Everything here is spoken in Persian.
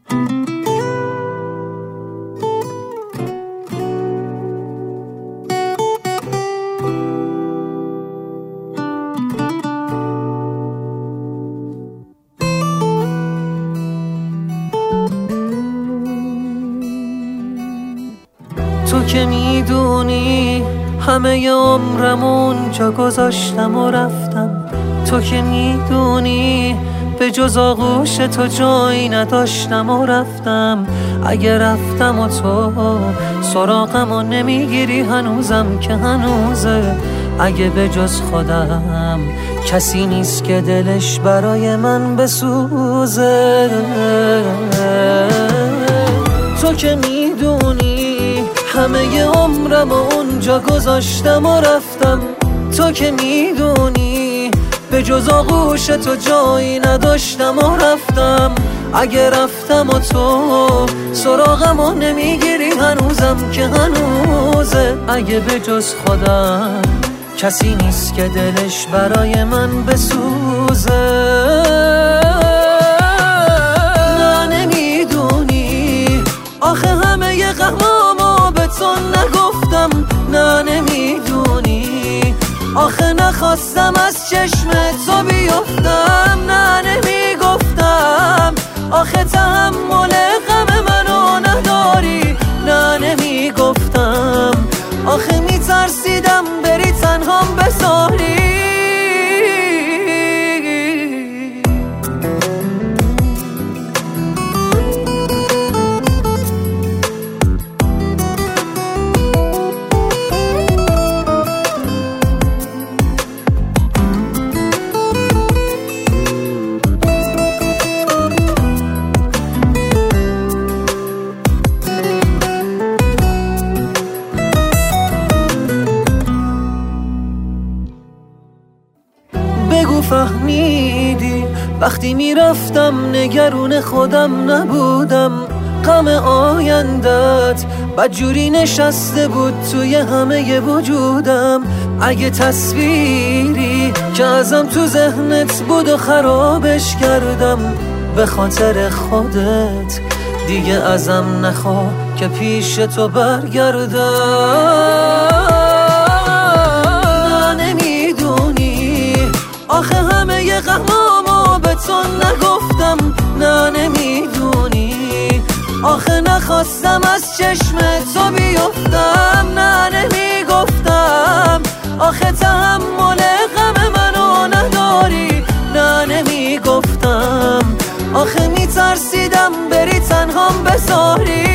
تو که میدونی همه عمرم اونجا گذاشتم و رفتم. تو که میدونی به جز آغوش تو جایی نداشتم و رفتم. اگه رفتم و تو سراغم و نمیگیری هنوزم که هنوزه. اگه به جز خودم کسی نیست که دلش برای من بسوزه. تو که میدونی همه عمرم اونجا گذاشتم و رفتم. تو که میدونی به جز آغوش تو جایی نداشتم و رفتم. اگه رفتم و تو سراغم و نمیگیری هنوزم که هنوزه. اگه به جز خودم کسی نیست که دلش برای من بسوزه. نه نمیدونی آخه همه غمامو به تو نگفتم. نه نمیدونی آخه نخواستم از چشم تو بیفتم. نه نمیگفتم آخه تحمل غم منو نداری. نه نمیگفتم آخه میترسیدم بری تنهام بذاری. بگو فهمیدی وقتی میرفتم نگرون خودم نبودم. غم آیندت بدجوری نشسته بود توی همه وجودم. اگه تصویری که ازم تو ذهنت بود و خرابش کردم به خاطر خودت دیگه ازم نخواه که پیش تو برگردم. آخه همه غمامو به تو نگفتم. نه نمیدونی آخه نخواستم از چشم تو بیفتم. نه نمیگفتم آخه تحمل غم منو نداری. نه نمیگفتم آخه میترسیدم بری تنهام بذاری.